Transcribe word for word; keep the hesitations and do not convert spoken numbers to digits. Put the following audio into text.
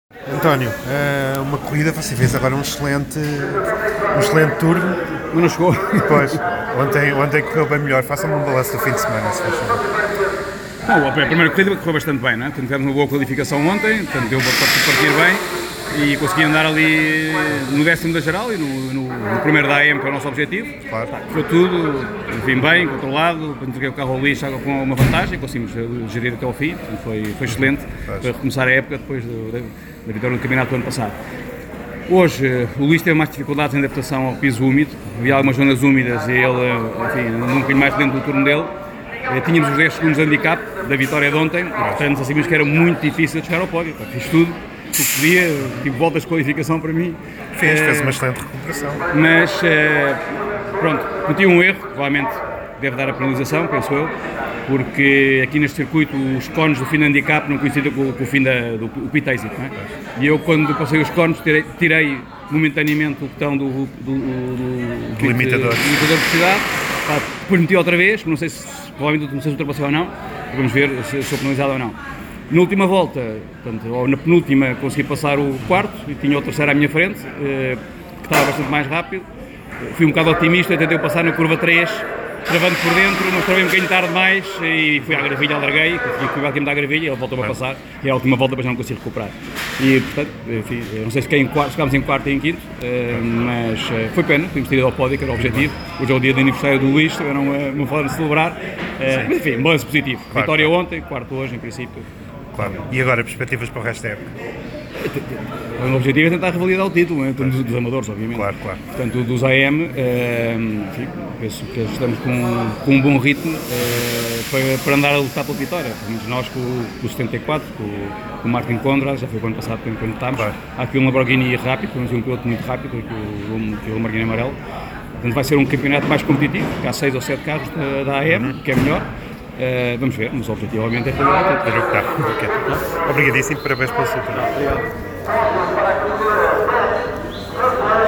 António, eh, uma corrida, você fez agora um excelente, um excelente tour. Mas não chegou. Depois, ontem, ontem correu bem melhor. Faça-me um balanço do fim de semana, se faz favor. Não, a primeira corrida correu bastante bem, né? Tivemos uma boa qualificação ontem, portanto deu para partir bem e consegui andar ali no décimo da geral e no, no, no primeiro da A M, que é o nosso objetivo. Claro. Foi tudo, vim bem, controlado, entreguei o carro ao lixo com uma vantagem, conseguimos gerir até ao fim, portanto foi, foi excelente para recomeçar a época depois do, da, da vitória do campeonato do ano passado. Hoje o Luís teve mais dificuldades em adaptação ao piso úmido, havia algumas zonas úmidas e ele, enfim, um bocadinho mais dentro do turno dele. Tínhamos os dez segundos de handicap da vitória de ontem, e, portanto sabíamos que era muito difícil de chegar ao pódio. Fiz tudo o que podia, tive voltas de qualificação para mim. Fez, fez uma excelente recuperação. Mas, pronto, cometi um erro, provavelmente deve dar a penalização, penso eu, porque aqui neste circuito os cones do fim do handicap não coincidem com, com o fim da, do pit exit, não é? E eu, quando passei os cones, tirei, tirei momentaneamente o botão do, do, do, do, do limitador. de velocidade, pá, depois meti outra vez, não sei se, provavelmente não sei se ultrapassei ou não, vamos ver se sou penalizado ou não. Na última volta, portanto, ou na penúltima, consegui passar o quarto e tinha o terceiro à minha frente, eh, que estava bastante mais rápido. Fui um bocado otimista, tentei passar na curva três, travando por dentro, mas travei um bocadinho tarde demais e fui à gravilha, alarguei, consegui que o time da gravilha, ele voltou a passar e a última volta depois não consegui recuperar. E, portanto, enfim, não sei se fiquei em quarto, ficámos em quarto e em quinto, mas foi pena, tínhamos tirado ao pódio, que era o objetivo. Hoje é o dia de aniversário do Luís, também não, não falamos de celebrar, mas enfim, um balanço positivo. Claro. Vitória ontem, quarto hoje, em princípio. Claro. E agora, perspectivas para o resto da época? O objetivo é tentar revalidar o título, né? dos, dos amadores, obviamente. Claro, claro. Portanto, dos A M, eh, enfim, penso que estamos com, com um bom ritmo eh, para, para andar a lutar pela vitória. Pelo menos nós com, com o setenta e quatro, com, com o Martin Condra, já foi o ano passado quando lutámos. Claro. Há aqui um Lamborghini rápido, temos um piloto muito rápido, que o, que o Lamborghini amarelo. Portanto, vai ser um campeonato mais competitivo, porque há seis ou sete carros da, da A M, uhum. que é melhor. Uh, vamos ver, mas o objetivo obviamente é para o título. Obrigadíssimo, parabéns pelo seu trabalho. Obrigado.